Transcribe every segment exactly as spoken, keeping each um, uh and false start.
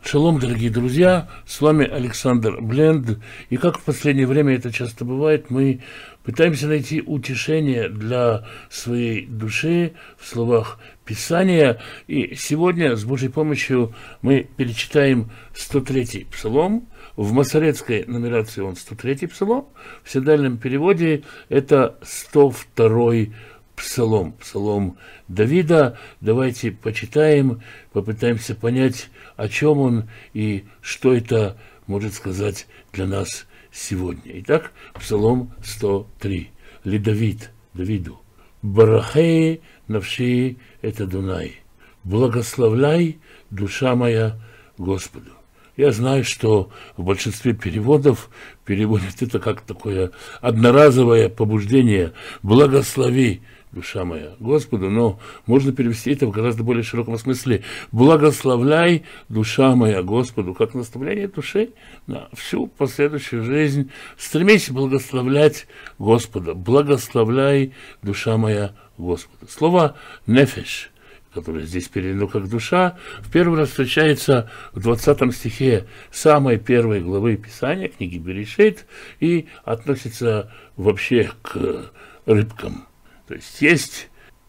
Шалом, дорогие друзья, с вами Александр Бленд, и как в последнее время это часто бывает, мы пытаемся найти утешение для своей души в словах Писания, и сегодня с Божьей помощью мы перечитаем сто третий псалом. В масоретской нумерации он сто третий псалом, в синодальном переводе это сто второй псалом, псалом Давида. Давайте почитаем, попытаемся понять, о чем он и что это может сказать для нас сегодня. Итак, псалом сто три. Ли Давид, Давиду. Барахей навши это Дунай. Благословляй, душа моя, Господу. Я знаю, что в большинстве переводов переводят это как такое одноразовое побуждение. Благослови, душа моя, Господу, но можно перевести это в гораздо более широком смысле. Благословляй, душа моя, Господу, как наставление души на всю последующую жизнь. Стремись благословлять Господа. Благословляй, душа моя, Господу. Слово «нефеш», которое здесь переведено как «душа», в первый раз встречается в двадцатом стихе самой первой главы Писания, книги Берешит, и относится вообще к рыбкам. То есть есть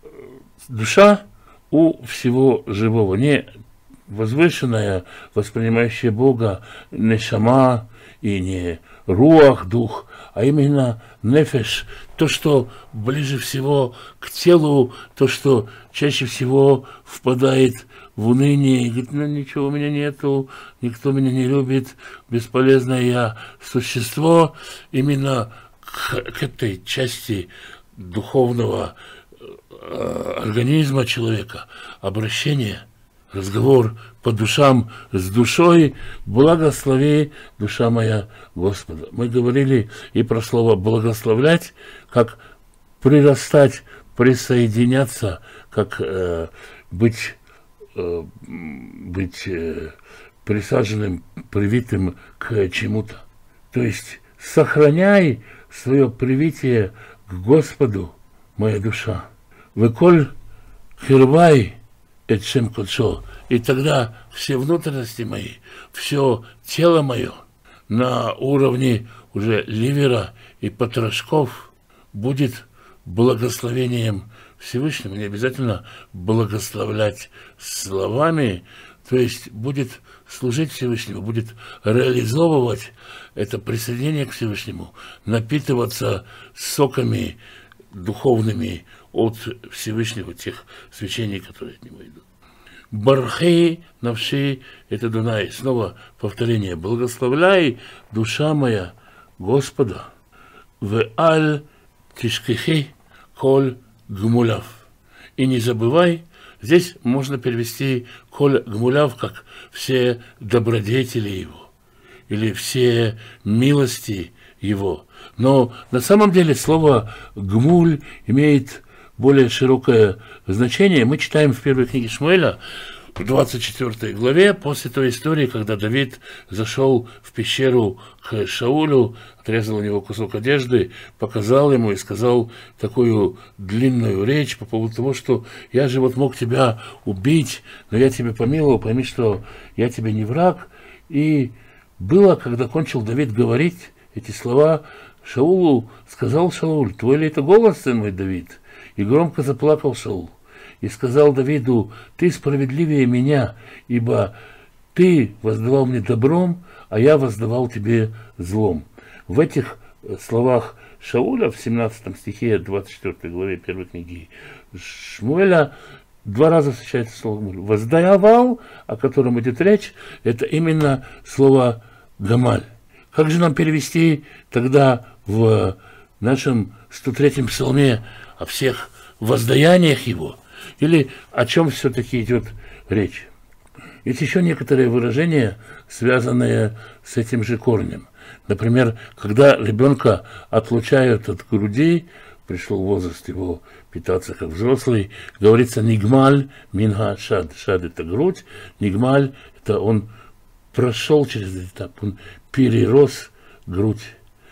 душа у всего живого, не возвышенная, воспринимающая Бога, нешама и не руах, дух, а именно нефеш, то, что ближе всего к телу, то, что чаще всего впадает в уныние и говорит: ну ничего у меня нету, никто меня не любит, бесполезное я существо. Именно к, к этой части духовного э, организма человека, обращение, разговор по душам с душой. Благослови, душа моя, Господа. Мы говорили и про слово благословлять, как прирастать, присоединяться, как э, быть, э, быть э, присаженным, привитым к чему-то. То есть сохраняй свое привитие к Господу, моя душа. Выколь хирвай эт-шем кодшо. И тогда все внутренности мои, все тело мое на уровне уже ливера и потрошков будет благословением Всевышнего. Не обязательно благословлять словами, то есть будет служить Всевышнему, будет реализовывать это присоединение к Всевышнему, напитываться соками духовными от Всевышнего, тех свечений, которые от него идут. Бархей навши это Дунай. Снова повторение. Благословляй, душа моя, Господа. В аль тишкихи коль гмуляв. И не забывай. Здесь можно перевести коль гмуляв как все добродетели его или все милости его. Но на самом деле слово гмуль имеет более широкое значение. Мы читаем в первой книге Шмуэля, в двадцать четвёртой главе, после той истории, когда Давид зашел в пещеру к Шаулю, отрезал у него кусок одежды, показал ему и сказал такую длинную речь по поводу того, что я же вот мог тебя убить, но я тебя помиловал, пойми, что я тебе не враг. И было, когда кончил Давид говорить эти слова, Шаулу сказал Шауль: твой ли это голос, сын мой Давид? И громко заплакал Шаул и сказал Давиду: ты справедливее меня, ибо ты воздавал мне добром, а я воздавал тебе злом. В этих словах Шауля в семнадцатом стихе двадцать четвёртой главе первой книги Шмуэля два раза встречается слово «воздавал», о котором идет речь, это именно слово «гамаль». Как же нам перевести тогда в нашем сто третьем псалме о всех воздаяниях его? Или о чем все-таки идет речь? Есть еще некоторые выражения, связанные с этим же корнем. Например, когда ребенка отлучают от груди, пришел возраст его питаться как взрослый, говорится «нигмаль минга шад». Шад – это грудь, нигмаль – это он прошел через этот этап, он перерос грудь.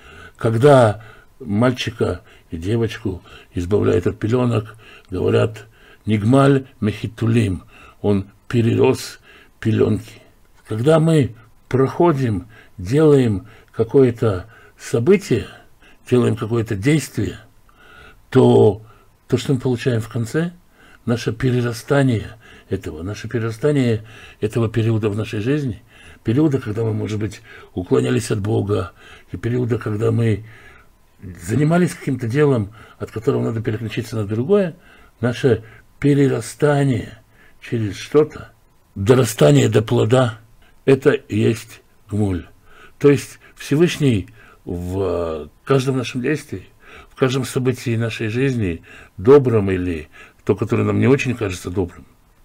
Когда мальчика и девочку избавляют от пеленок, говорят «нигмаль мехитулим», он перерос пеленки. когда мы проходим, делаем какое-то событие, делаем какое-то действие, то то, что мы получаем в конце, наше перерастание этого, наше перерастание этого периода в нашей жизни, периода, когда мы, может быть, уклонялись от Бога, и периода, когда мы занимались каким-то делом, от которого надо переключиться на другое, наше перерастание через что-то, дорастание до плода, это и есть гмуль. То есть Всевышний в каждом нашем действии, в каждом событии нашей жизни, добром или то, которое нам не очень кажется добрым,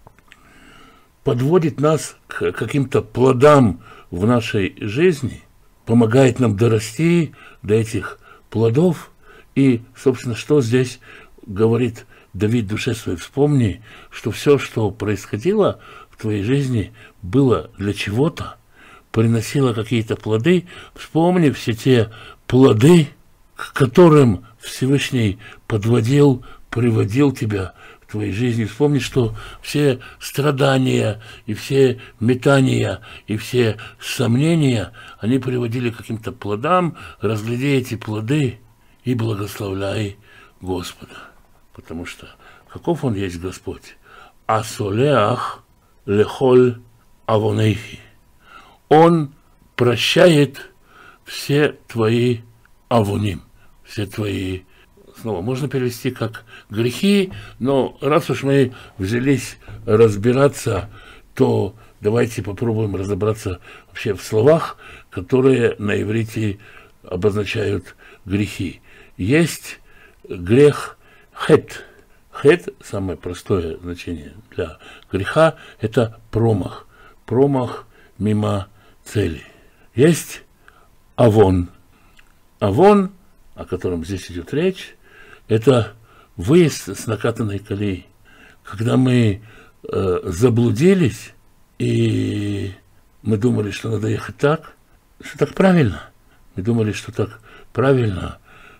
подводит нас к каким-то плодам в нашей жизни, помогает нам дорасти до этих плодов. И, собственно, что здесь говорит Давид душе своей? Вспомни, что все, что происходило в твоей жизни, было для чего-то, приносило какие-то плоды. Вспомни все те плоды, к которым Всевышний подводил, приводил тебя в твоей жизни. Вспомни, что все страдания и все метания и все сомнения, они приводили к каким-то плодам. Разгляди эти плоды и благословляй Господа. Потому что каков Он есть Господь? Асолеах лехоль авонейхи. Он прощает все твои авоним, все твои, снова можно перевести как грехи, но раз уж мы взялись разбираться, то давайте попробуем разобраться вообще в словах, которые на иврите обозначают грехи. Есть грех хет. Хет, самое простое значение для греха, это промах. Промах мимо цели. Есть авон. Авон, о котором здесь идет речь, это выезд с накатанной колеи. Когда мы э, заблудились, и мы думали, что надо ехать так, что так правильно. Мы думали, что так правильно,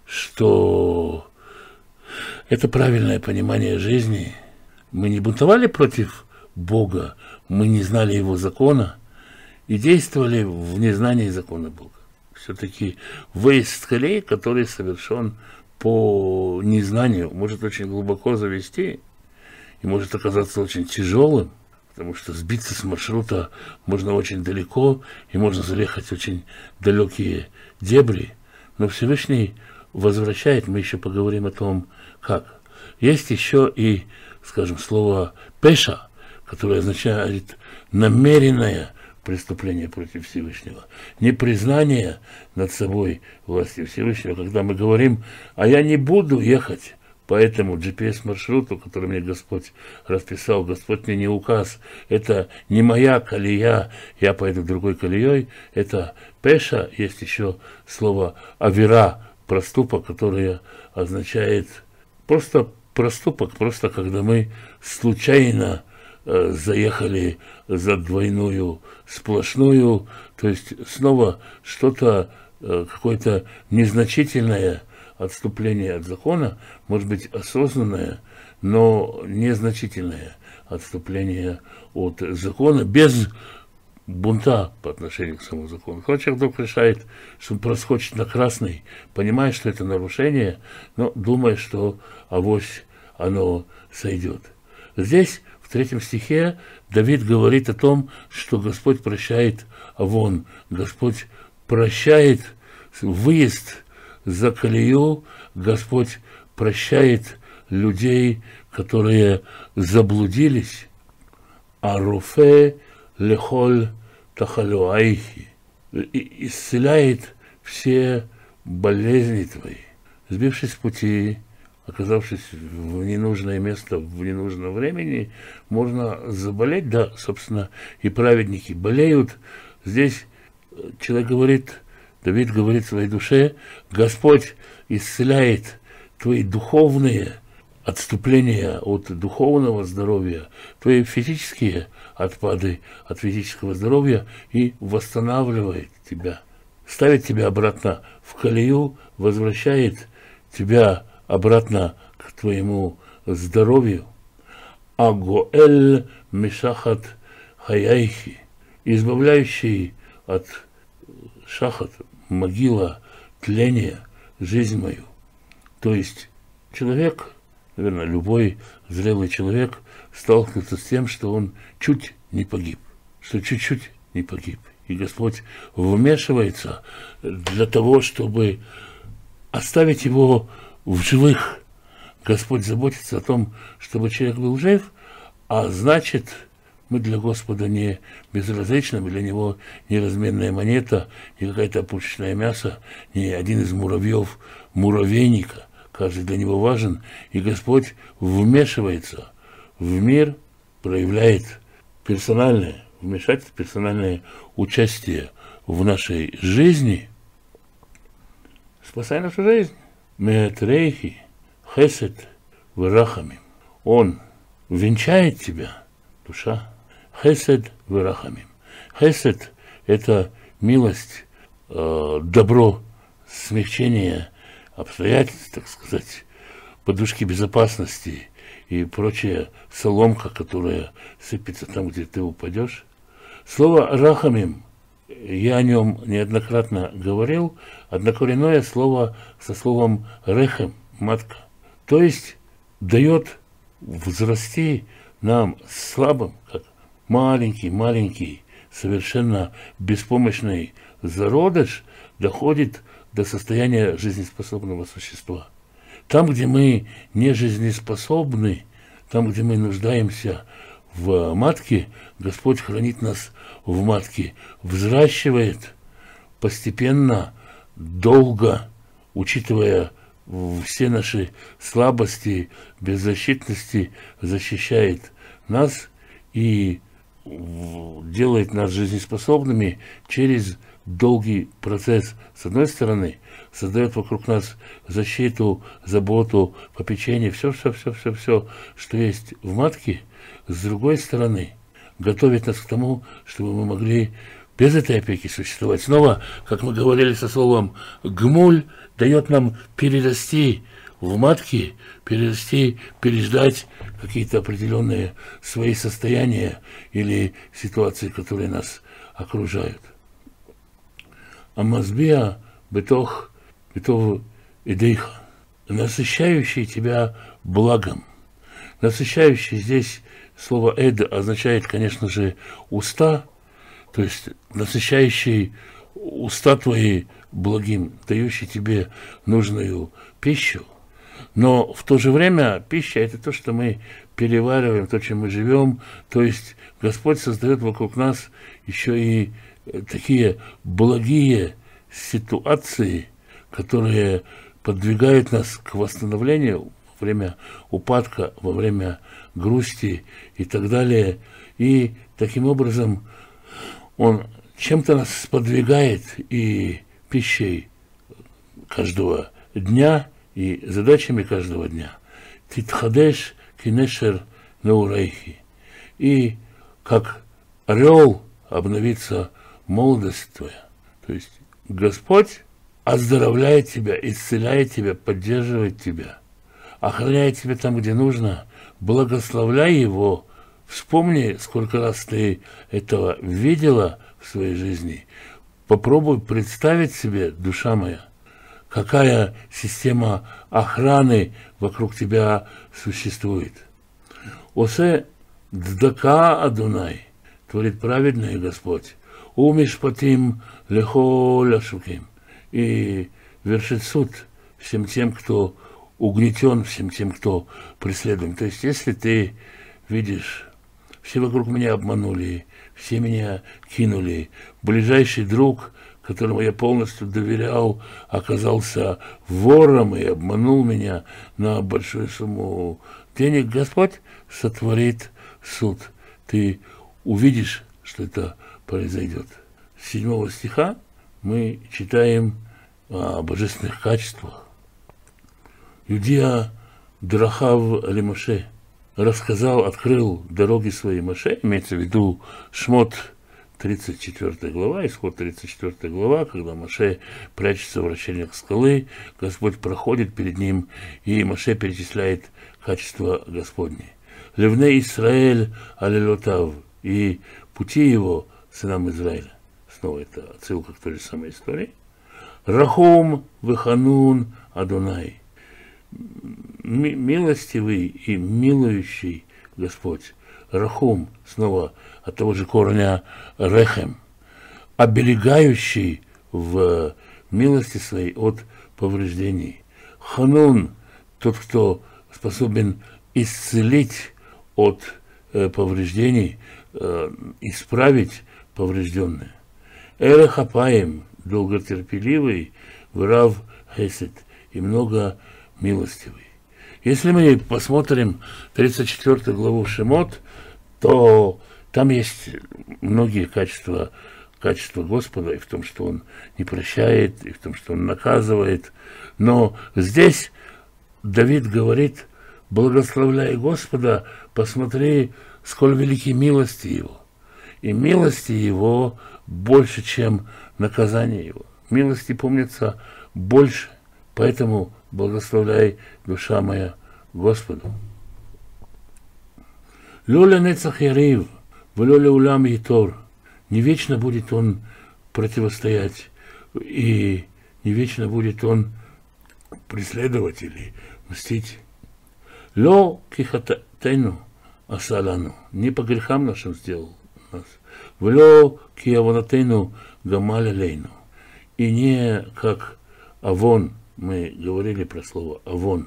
что это правильное понимание жизни. Мы не бунтовали против Бога, мы не знали Его закона и действовали в незнании закона Бога. Все-таки выезд с колеи, который совершен по незнанию, может очень глубоко завести и может оказаться очень тяжелым, потому что сбиться с маршрута можно очень далеко и можно заехать в очень далекие дебри. Но Всевышний возвращает, мы еще поговорим о том, как. Есть еще и, скажем, слово пеша, которое означает намеренное преступление против Всевышнего, непризнание над собой власти Всевышнего, когда мы говорим, а я не буду ехать по этому джи пи эс-маршруту, который мне Господь расписал, Господь мне не указ, это не моя колея, я пойду другой колеей, это пеша. Есть еще слово авира, проступок, которое означает просто проступок, просто когда мы случайно э, заехали за двойную сплошную, то есть снова что-то, э, какое-то незначительное отступление от закона, может быть осознанное, но незначительное отступление от закона, без бунта по отношению к самому закону. Когда человек вдруг решает, что он проскочит на красный, понимая, что это нарушение, но думая, что авось оно сойдет. Здесь, в третьем стихе, Давид говорит о том, что Господь прощает авон, Господь прощает выезд за колею, Господь прощает людей, которые заблудились, а руфе лехоль тахалуайхи, исцеляет все болезни твои. Сбившись с пути, оказавшись в ненужное место в ненужном времени, можно заболеть, да, собственно, и праведники болеют. Здесь человек говорит, Давид говорит своей душе, Господь исцеляет твои духовные отступления от духовного здоровья, твои физические отпады от физического здоровья и восстанавливает тебя, ставит тебя обратно в колею, возвращает тебя обратно к твоему здоровью. Агоэль мишахат хаяйхи. избавляющий от шахат, могила, тления, жизнь мою. То есть человек, наверное, любой зрелый человек сталкивается с тем, что он чуть не погиб, что чуть-чуть не погиб. И Господь вмешивается для того, чтобы оставить его в живых. Господь заботится о том, чтобы человек был жив, а значит, мы для Господа не безразличны, мы для Него не разменная монета, не какая-то пушечное мясо, не один из муравьев муравейника. Каждый для Него важен, и Господь вмешивается в мир, проявляет персональное вмешательство, персональное участие в нашей жизни, спасая нашу жизнь. Меатрейхи, хесед, вырахами. Он венчает тебя, душа. Хесед, вырахами. Хесед – это милость, э, добро, смягчение обстоятельств, так сказать, подушки безопасности и прочая соломка, которая сыпется там, где ты упадешь. Слово «рахамим», я о нем неоднократно говорил, однокоренное слово со словом «рехем», матка. То есть дает возрасти нам слабым, как маленький-маленький, совершенно беспомощный зародыш, доходит до состояния жизнеспособного существа. Там, где мы не жизнеспособны, там, где мы нуждаемся в матке, Господь хранит нас в матке, взращивает постепенно, долго, учитывая все наши слабости, беззащитности, защищает нас и делает нас жизнеспособными через долгий процесс. С одной стороны, создает вокруг нас защиту, заботу, попечение, все-все-все-все-все, что есть в матке. С другой стороны, готовит нас к тому, чтобы мы могли без этой опеки существовать. Снова, как мы говорили со словом «гмуль», дает нам перерасти в матке, перерасти, переждать какие-то определенные свои состояния или ситуации, которые нас окружают. Амазбия бетох бетов идейха, насыщающий тебя благом. Насыщающий здесь слово «эд» означает, конечно же, уста, то есть насыщающий уста твои благим, дающий тебе нужную пищу. Но в то же время пища – это то, что мы перевариваем, то, чем мы живем. То есть Господь создает вокруг нас еще и такие благие ситуации, которые подвигают нас к восстановлению во время упадка, во время грусти и так далее. И таким образом Он чем-то нас сподвигает и пищей каждого дня, и задачами каждого дня. Титхадеш кинешер неурейхи. И как орел обновится молодость твоя. То есть Господь оздоровляет тебя, исцеляет тебя, поддерживает тебя, охраняет тебя там, где нужно. Благословляй Его. Вспомни, сколько раз ты этого видела в своей жизни. Попробуй представить себе, душа моя, какая система охраны вокруг тебя существует. Осе ддака Адунай, творит праведный Господь, умишпатим лехо ляшуким, и вершит суд всем тем, кто угнетен, всем тем, кто преследуем. То есть, если ты видишь, все вокруг меня обманули, все меня кинули, ближайший друг, которому я полностью доверял, оказался вором и обманул меня на большую сумму денег, Господь сотворит суд. Ты увидишь, что это произойдет. С седьмого стиха мы читаем о божественных качествах. Юдия Драхав Лимоше рассказал, открыл дороги свои Моше, имеется в виду Шмот, тридцать четвёртая глава, Исход тридцать четвёртая глава, когда Моше прячется в вращениях скалы, Господь проходит перед ним, и Моше перечисляет качества Господни. Левне Исраэль алелотав, и пути его сынам Израиля. Снова это отсылка к той же самой истории. Рахум веханун Адонай. Милостивый и милующий Господь. Рахум, снова от того же корня рехем, оберегающий в милости своей от повреждений. Ханун, тот, кто способен исцелить от э, повреждений, э, исправить поврежденное. Эрехапаем, долготерпеливый, врав хесед, и много милостивый. Если мы посмотрим тридцать четвёртую главу Шемот, то там есть многие качества, качества Господа, и в том, что Он не прощает, и в том, что Он наказывает. Но здесь Давид говорит: благословляй Господа, посмотри, сколь велики милости Его. И милости Его больше, чем наказание Его. Милости помнится больше, поэтому благословляй, душа моя, Господу. Лёля нецах ярив, влёля улам итор. Не вечно будет он противостоять, и не вечно будет он преследовать или мстить. Ло кихатайну асалану. Не по грехам нашим сделал нас. Влё киаванатайну гамаля лейну. И не как авон, мы говорили про слово авон,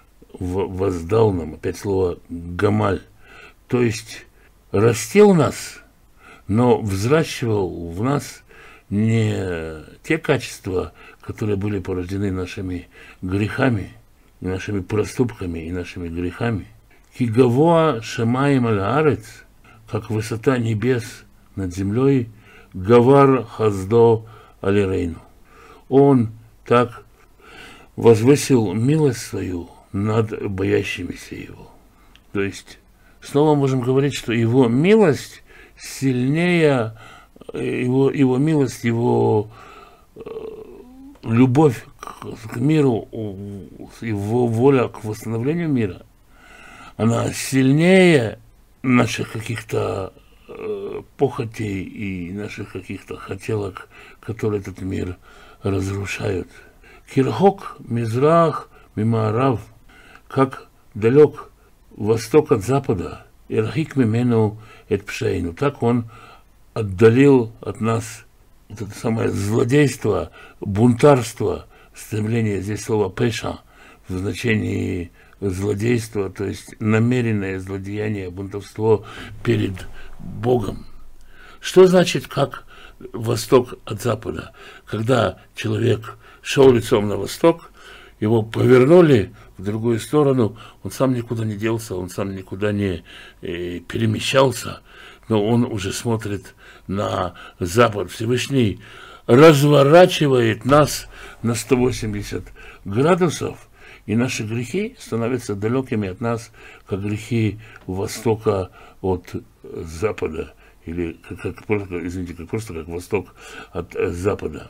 воздал нам, опять слово гамаль, то есть растил нас, но взращивал в нас не те качества, которые были порождены нашими грехами, нашими проступками и нашими грехами. Кигавоа шамаим аль-арец, как высота небес над землей, гавар хаздо алирейну. Он так возвысил милость свою над боящимися его. То есть снова можем говорить, что его милость сильнее, его, его милость, его э, любовь к, к миру, его воля к восстановлению мира, она сильнее наших каких-то э, похотей и наших каких-то хотелок, которые этот мир разрушают. Кирхок, Мизрах, Мимаарав, как далек восток от запада, Ирхик мимену эт пшейну, так он отдалил от нас это самое злодейство, бунтарство, стремление, здесь слово пеша, в значении злодейства, то есть намеренное злодеяние, бунтовство перед Богом. Что значит, как восток от запада? Когда человек шел лицом на восток, его повернули в другую сторону, он сам никуда не делся, он сам никуда не э, перемещался, но он уже смотрит на запад. Всевышний разворачивает нас на сто восемьдесят градусов, и наши грехи становятся далекими от нас, как грехи востока от запада, или как, как, извините, как просто как восток от запада.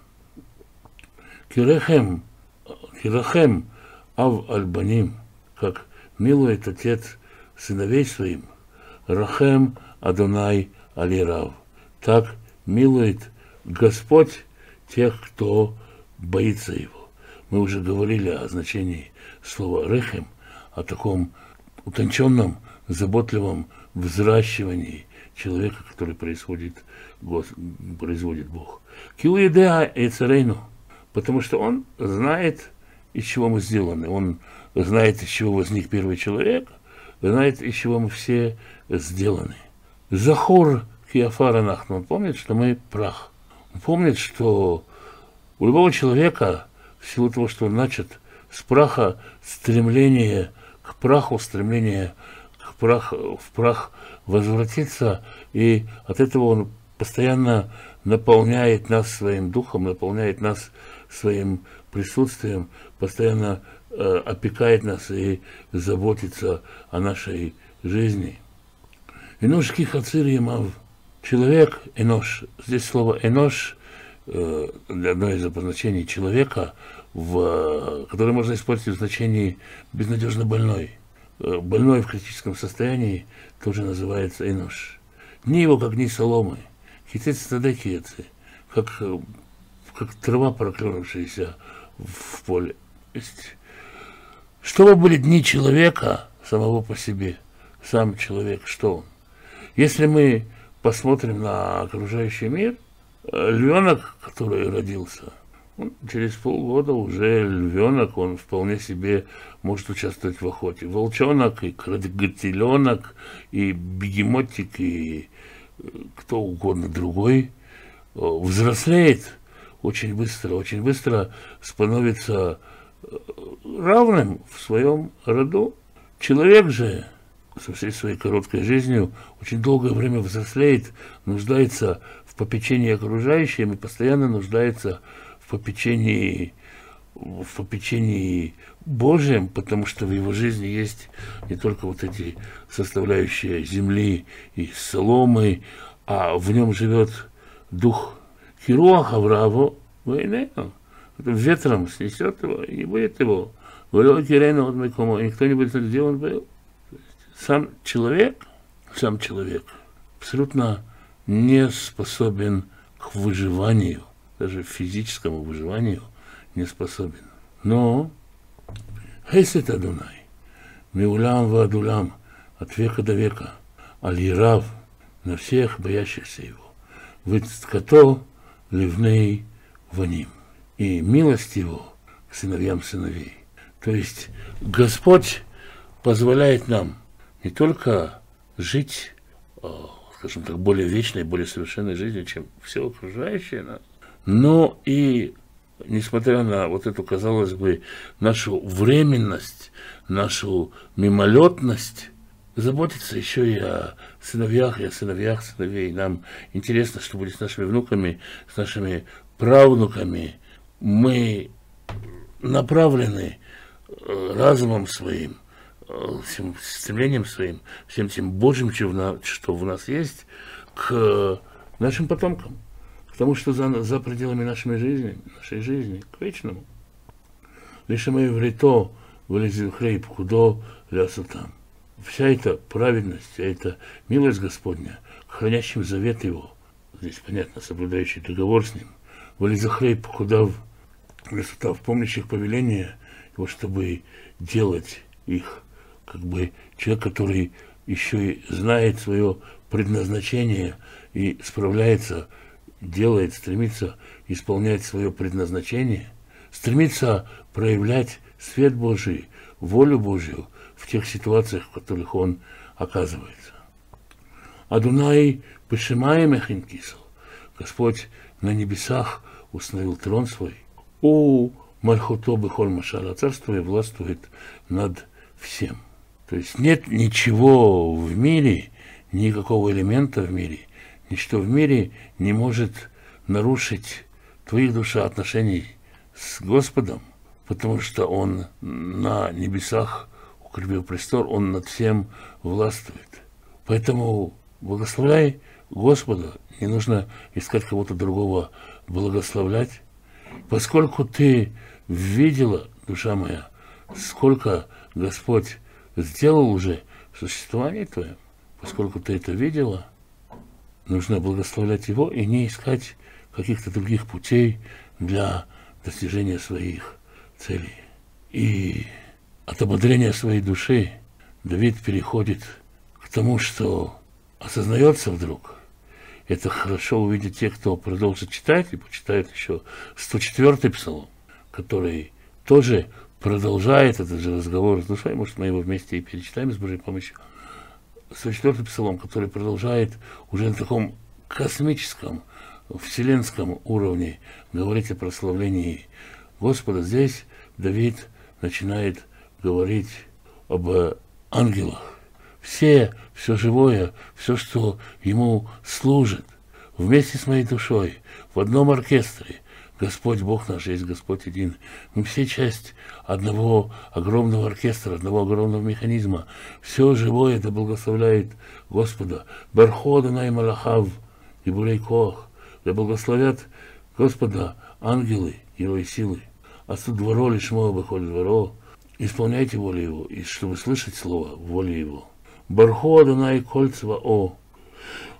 Кирехем, Кирахем ав альбаним, как милует отец сыновей своим, Рахем Адонай алирав, так милует Господь тех, кто боится его. Мы уже говорили о значении слова рехем, о таком утонченном, заботливом взращивании человека, который происходит, производит Бог. Киуидеа и царейну, потому что он знает, из чего мы сделаны. Он знает, из чего возник первый человек, знает, из чего мы все сделаны. Захор киафара нахну, он помнит, что мы прах. Он помнит, что у любого человека, в силу того, что он начат с праха, стремление к праху, стремление к праху, в прах возвратиться, и от этого он постоянно наполняет нас своим духом, наполняет нас своим присутствием, постоянно э, опекает нас и заботится о нашей жизни. Энош кихацир ямав. Человек, энош, здесь слово энош, э, одно из обозначений человека, в, которое можно использовать в значении безнадежно больной. Э, больной в критическом состоянии тоже называется энош. Ни его, как ни соломы, Китец тадекицы, как, как трава, проклюнувшаяся в поле. Есть, чтобы были дни человека самого по себе, сам человек, что он? Если мы посмотрим на окружающий мир, львенок, который родился, он через полгода уже львенок, он вполне себе может участвовать в охоте. Волчонок, и крокодиленок, и бегемотик, и кто угодно другой взрослеет очень быстро, очень быстро становится равным в своем роду. Человек же со всей своей короткой жизнью очень долгое время взрослеет, нуждается в попечении окружающим и постоянно нуждается в попечении, в попечении Божьем, потому что в его жизни есть не только вот эти составляющие земли и соломы, а в нем живет дух Хируах Аврааву, ветром снесет его, и не будет его. И никто не будет знать, где он был. Сам человек, сам человек абсолютно не способен к выживанию, даже физическому выживанию не способен. Но Хесед Адунай, Миулам Вадулам, от века до века, Аль-Ярав, на всех боящихся его, Вицкато Ливней Ваним, и милость его к сыновьям сыновей. То есть Господь позволяет нам не только жить, скажем так, более вечной, более совершенной жизнью, чем все окружающее нас, но и, несмотря на вот эту, казалось бы, нашу временность, нашу мимолетность, заботиться еще и о сыновьях, и о сыновьях сыновей. Нам интересно, что будет с нашими внуками, с нашими правнуками. Мы направлены разумом своим, всем стремлением своим, всем тем Божьим, что в нас есть, к нашим потомкам, к тому, что за, за пределами нашей жизни, нашей жизни, к вечному. Лишь мы еврито вылезем хлеб худо лясутам. Вся эта праведность, вся эта милость Господня, к хранящим завет Его, здесь понятно, соблюдающий договор с Ним, вылезем хлеб худо лясутам, помнящих повеления Его, чтобы делать их, как бы человек, который еще и знает свое предназначение и справляется, делает, стремится исполнять свое предназначение, стремится проявлять свет Божий, волю Божью в тех ситуациях, в которых он оказывается. Адунай пешимаем эхинкисл. Господь на небесах установил трон свой. У Мальхото бехоль машала, царствует, властвует над всем. То есть нет ничего в мире, никакого элемента в мире, ничто в мире не может нарушить твоих душа отношений с Господом, потому что Он на небесах укрепил престол, Он над всем властвует. Поэтому благословляй Господа, не нужно искать кого-то другого благословлять, поскольку ты видела, душа моя, сколько Господь сделал уже в существовании твоем, поскольку ты это видела, нужно благословлять Его и не искать каких-то других путей для достижения своих целей. И от ободрения своей души Давид переходит к тому, что осознается вдруг. Это хорошо увидят те, кто продолжит читать, и почитает еще сто четвёртый псалом, который тоже продолжает этот же разговор с душой. Может, мы его вместе и перечитаем с Божьей помощью. сто четвёртый псалом, который продолжает уже на таком космическом, вселенском уровне говорить о прославлении Господа. Здесь Давид начинает говорить об ангелах. Все, все живое, все, что ему служит, вместе с моей душой, в одном оркестре. Господь Бог наш есть Господь един. Мы все часть одного огромного оркестра, одного огромного механизма. Все живое да благословляет Господа. Бархода на Малахав и Бурей Коах. Да благословят Господа ангелы Его и силы. А тут дворо лишь мое выходит дворо. Исполняйте волю Его, и чтобы слышать слово, волю Его. Бархода на и кольцева о.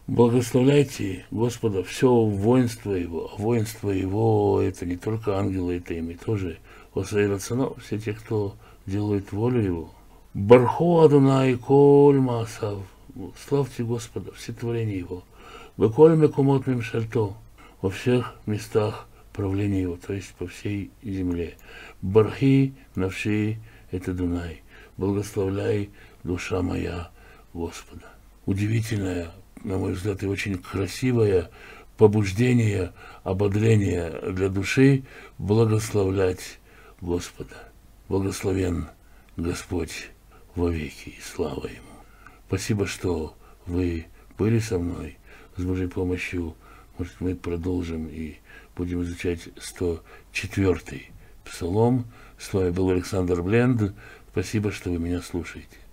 Благословляйте Господа все воинство Его. Воинство Его — это не только ангелы, это ими тоже освящено, все те, кто делает волю Его. Барху Адонай коль маасав. Славьте Господа, все творения Его. Беколь мекумот мимшальто. Во всех местах правления Его, то есть по всей земле. Бархи навши — это Дунай. Благословляй, душа моя, Господа. Удивительное, на мой взгляд, и очень красивое побуждение, ободрение для души благословлять Господа. Благословен Господь вовеки, и слава Ему. Спасибо, что вы были со мной. С Божьей помощью, может, мы продолжим и будем изучать сто четвёртый псалом. С вами был Александр Бленд. Спасибо, что вы меня слушаете.